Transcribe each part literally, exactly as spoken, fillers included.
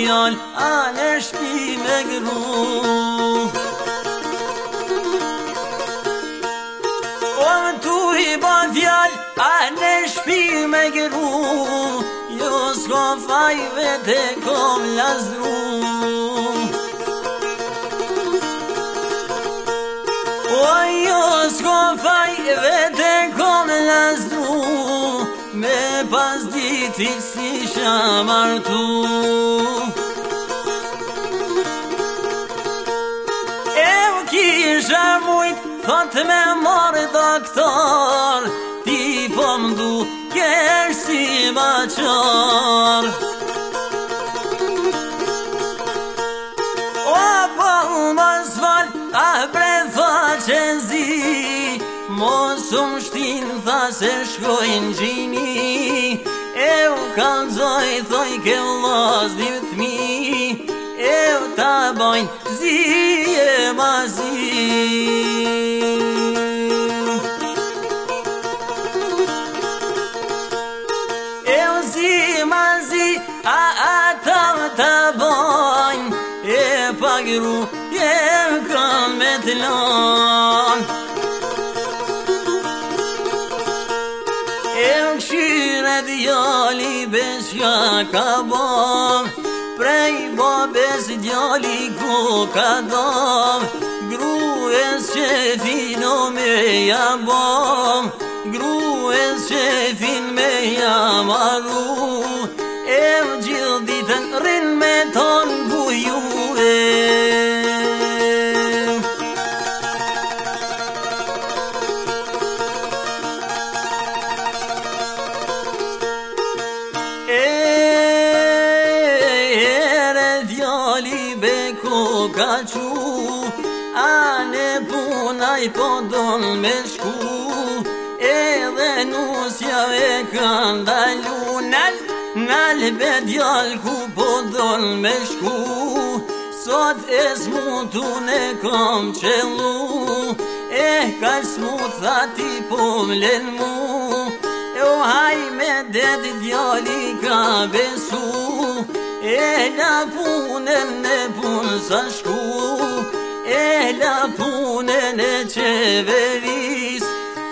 fjall anë shpi me gru. O tu i ba fjall anë shpi me gru, jo s'ko faj vete kom lazdru. O jo s'ko faj vete kom lazdru, me pas ditit si shamartu. Eu kisha mujt thot me marrë doktor, ti po m'du kesh si maqar. O po mos fal, a bre tha që zi, mos u mshtin tha se shkojnë gjini. Eu kalzoj thoj ke vllaz divtmi, eu ta bajnë zi e ma zi. Eu zi ma zi, a ata ta bajnë, e pagru jem kam me t'lan. Eu këshyre djali beshka ka bom, prej babes djali ku ka dom. Grues që fino me ja bom, grues që fin me ja maru. Eu gjithë ditën rin me ton buju e. Ka qu, ane punaj po don me shku, edhe nusja e kan dalu. Nal, nal be djall ku po don me shku, sot e smutun e kom qellu, e ka smut tha ti po mlen mu. E o haj me det djalli ka besu, e la punën e punë sa shku, e la punën e qeveris.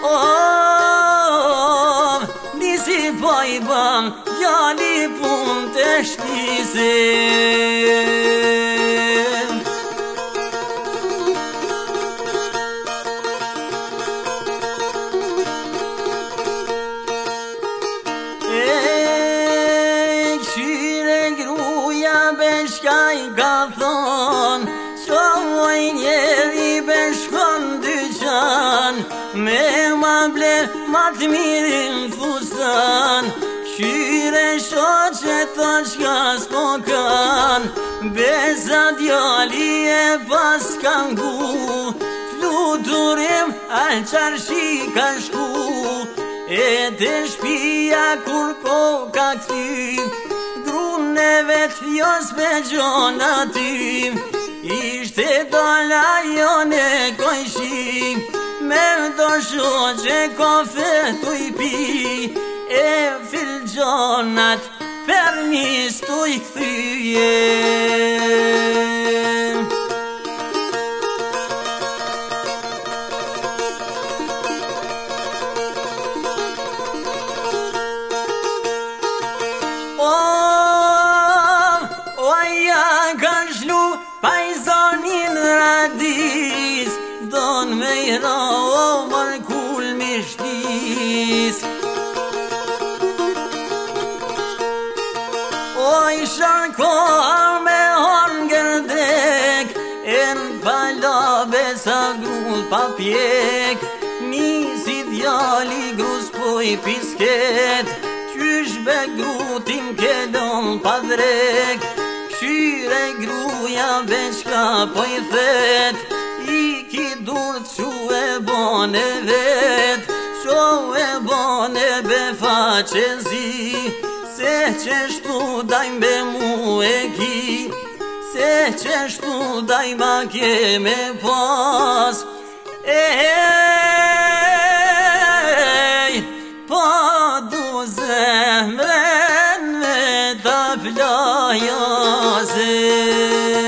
Oh, nisi pa i ban djali punë të shpisin. Beshka i ka thon, qoj njeri beshkon dyqan, me ma ble ma të mirin fustan. Qyre shoqe thon qka s'po kan, besa djali e pas kan gu. Fluturim al qarshi ka shku, e të shpia kur ko ka këthim. Grune vet jo s'pe gjona tim, ishte dola jo ne kojshim. Me do shoqe kafe tu i pi, e fil gjonat permis tu i këthyjem. Pajzanin radis, don me i ra o markull mishtis. O i sharkar me hanger drek, en pala besa grull pa pjek. Nisi djali grus po i pisket, qysh be grutim kelon pa drek. Qyre gruja beshka po i thet, i ki dur që e bane vet. Qo e bane be faqe zi, se qeshtu dajmë be mu e ki, se qeshtu dajma ke me pas. E zemren me ta plaja vase